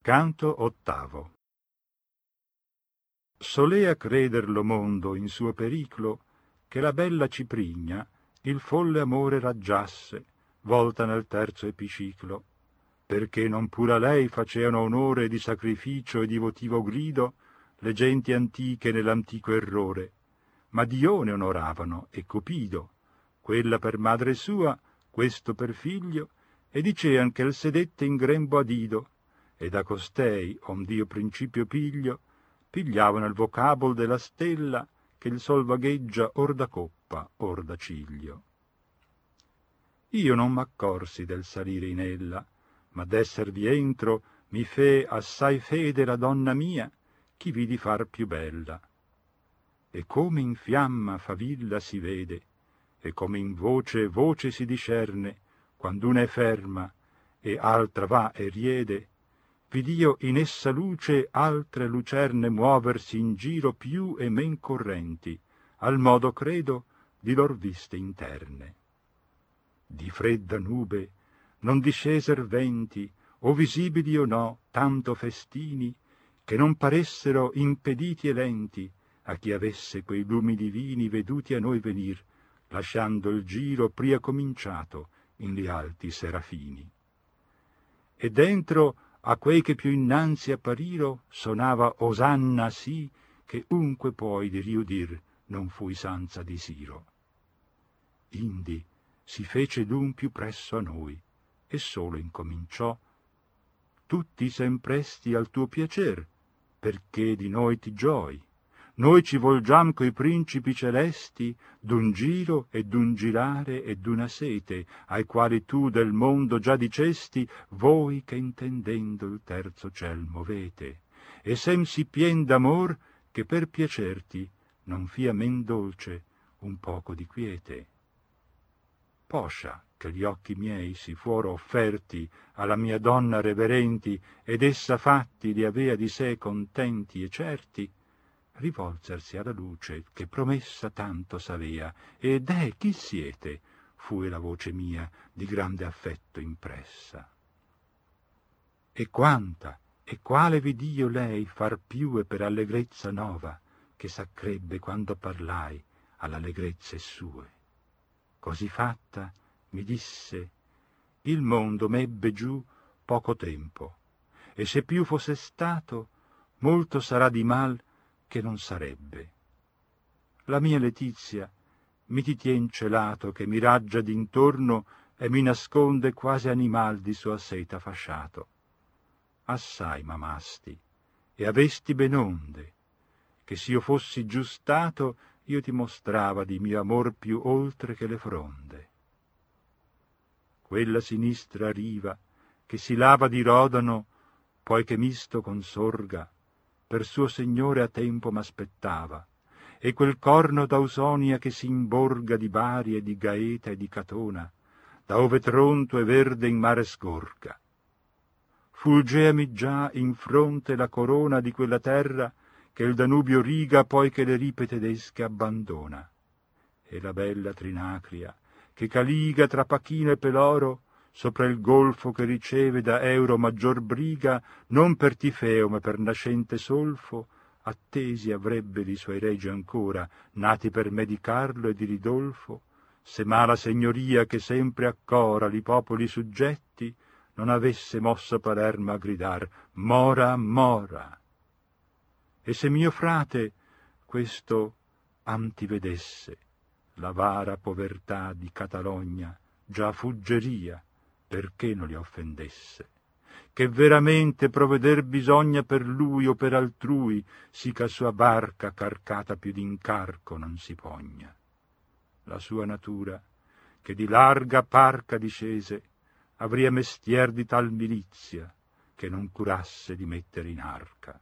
Canto ottavo. Solea creder lo mondo in suo periclo, che la bella Ciprigna il folle amore raggiasse, volta nel terzo epiciclo, perché non pur a lei faceano onore di sacrificio e di votivo grido le genti antiche nell'antico errore, ma Dione onoravano e Cupido, quella per madre sua, questo per figlio, e dicean che il sedette in grembo ad Ido, e da costei, ond'io principio pigliavano il vocabol della stella che il sol vagheggia or da coppa, or da ciglio. Io non m'accorsi del salire in ella, ma d'esservi entro mi fe assai fede la donna mia, chi vidi far più bella. E come in fiamma favilla si vede, e come in voce si discerne, quand'una è ferma e altra va e riede, vid'io in essa luce altre lucerne muoversi in giro più e men correnti, al modo credo di lor viste interne. Di fredda nube non disceser venti, o visibili o no, tanto festini, che non paressero impediti e lenti a chi avesse quei lumi divini veduti a noi venir, lasciando il giro pria cominciato in li alti serafini. E dentro a quei che più innanzi appariro sonava osanna sì, che unque poi di riudir non fui sanza disiro. Indi si fece l'un più presso a noi, e solo incominciò: tutti sem presti al tuo piacer, perché di noi ti gioi. Noi ci volgiam coi principi celesti d'un giro e d'un girare e d'una sete, ai quali tu del mondo già dicesti, voi che intendendo il terzo ciel movete, e sem si pien d'amor che per piacerti non fia men dolce un poco di quiete. Poscia che gli occhi miei si fuoro offerti alla mia donna reverenti, ed essa fatti li avea di sé contenti e certi, rivolsersi alla luce che promessa tanto s'avea, ed chi siete? Fue la voce mia di grande affetto impressa. E quanta e quale vid'io lei far più e per allegrezza nova, che s'accrebbe quando parlai all'allegrezze sue. Così fatta mi disse: il mondo m'ebbe giù poco tempo, e se più fosse stato, molto sarà di mal che non sarebbe. La mia letizia mi ti tien celato che mi raggia d'intorno e mi nasconde quasi animal di sua seta fasciato. Assai m'amasti e avesti ben onde, che s'io fossi giustato io ti mostrava di mio amor più oltre che le fronde. Quella sinistra riva che si lava di Rodano, poi che misto consorga, per suo Signore a tempo m'aspettava, e quel corno d'Ausonia che si imborga di Bari e di Gaeta e di Catona, da ove Tronto e verde in mare sgorga. Fulgeami già in fronte la corona di quella terra che il Danubio riga poi che le ripe tedesche abbandona, e la bella Trinacria che caliga tra Pachino e Peloro, sopra il golfo che riceve da Euro maggior briga, non per Tifeo ma per nascente Solfo, attesi avrebbe li suoi regi ancora, nati per me di Carlo e di Ridolfo, se mala segnoria che sempre accora li popoli suggetti, non avesse mosso Palermo a gridar «Mora, mora!». E se mio frate questo antivedesse, la vara povertà di Catalogna già fuggeria, perché non li offendesse, che veramente provveder bisogna per lui o per altrui, sì che sua barca carcata più d'incarco non si pogna. La sua natura, che di larga parca discese, avria mestier di tal milizia, che non curasse di mettere in arca.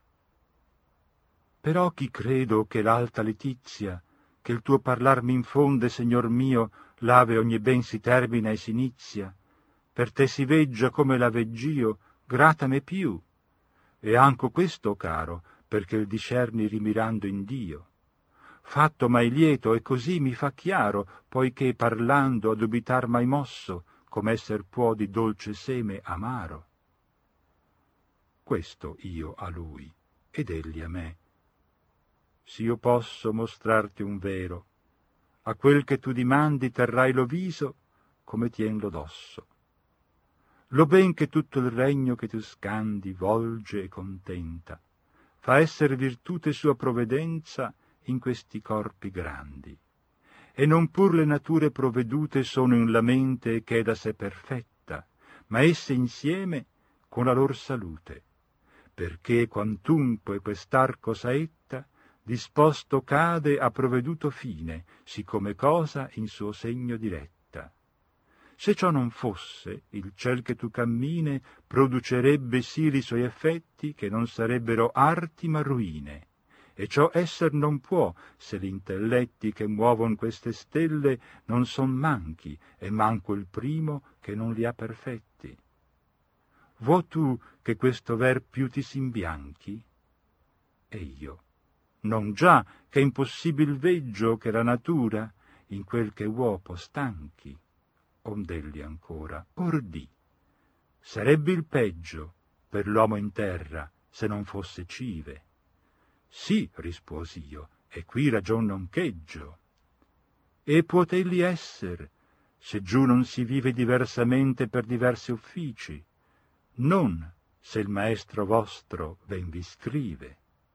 Però chi credo che l'alta letizia, che il tuo parlar m'infonde, Signor mio, l'ave ogni ben si termina e si inizia, per te si veggia come la vegg'io, grata me più, e anco questo caro, perché il discerni rimirando in Dio. Fatto mai lieto e così mi fa chiaro, poiché parlando a dubitar mai mosso, come esser può di dolce seme amaro. questo io a lui, ed egli a me. S'io posso mostrarti un vero, a quel che tu dimandi terrai lo viso, come tien lo dosso. Lo ben che tutto il regno che tu scandi volge e contenta, fa esser virtute sua provvidenza in questi corpi grandi. E non pur le nature provvedute sono in la mente che è da sé perfetta, ma esse insieme con la lor salute, perché quantunque quest'arco saetta, disposto cade a provveduto fine, siccome cosa in suo segno diretta. Se ciò non fosse, il ciel che tu cammine producerebbe sì i suoi effetti che non sarebbero arti ma ruine, e ciò esser non può se gli intelletti che muovon queste stelle non son manchi, e manco il primo che non li ha perfetti. Vuoi tu che questo ver più ti s'imbianchi? E io, non già che è impossibil veggio che la natura in quel che uopo stanchi. Ond'egli ancora, or di, sarebbe il peggio per l'uomo in terra se non fosse cive. Sì, risposi io, e qui ragion non cheggio. E puotegli esser, se giù non si vive diversamente per diversi uffici, non se il maestro vostro ven vi scrive.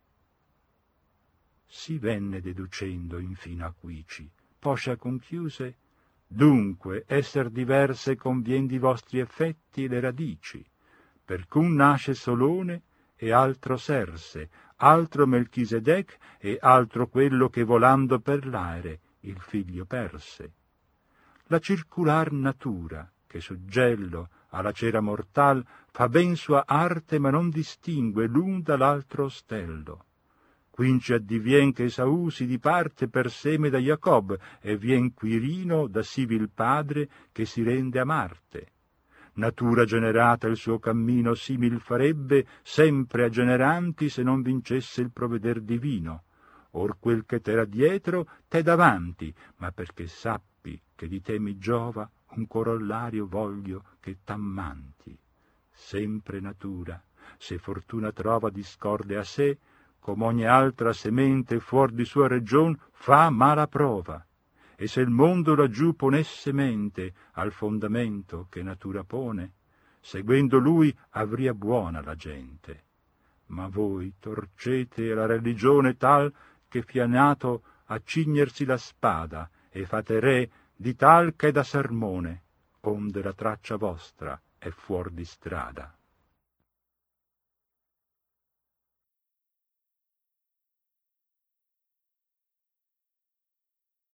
Si venne deducendo infino a quici, poscia conchiuse, dunque esser diverse convien di vostri effetti le radici, perch'un nasce Solone e altro Serse, altro Melchisedec e altro quello che volando per l'aere il figlio perse. La circular natura, che suggello alla cera mortal, fa ben sua arte ma non distingue l'un dall'altro ostello. Quinci addivien che Esaù si diparte per seme da Jacob e vien Quirino da Sivil padre che si rende a Marte. Natura generata il suo cammino simil farebbe sempre a generanti se non vincesse il provveder divino. Or quel che t'era dietro t'è davanti, ma perché sappi che di te mi giova un corollario voglio che t'ammanti. Sempre natura, se fortuna trova discorde a sé, come ogni altra semente fuor di sua region fa mala prova. E se il mondo laggiù ponesse mente al fondamento che natura pone, seguendo lui avria buona la gente. Ma voi torcete la religione tal che fia nato a cignersi la spada e fate re di tal che è da sermone, onde la traccia vostra è fuor di strada.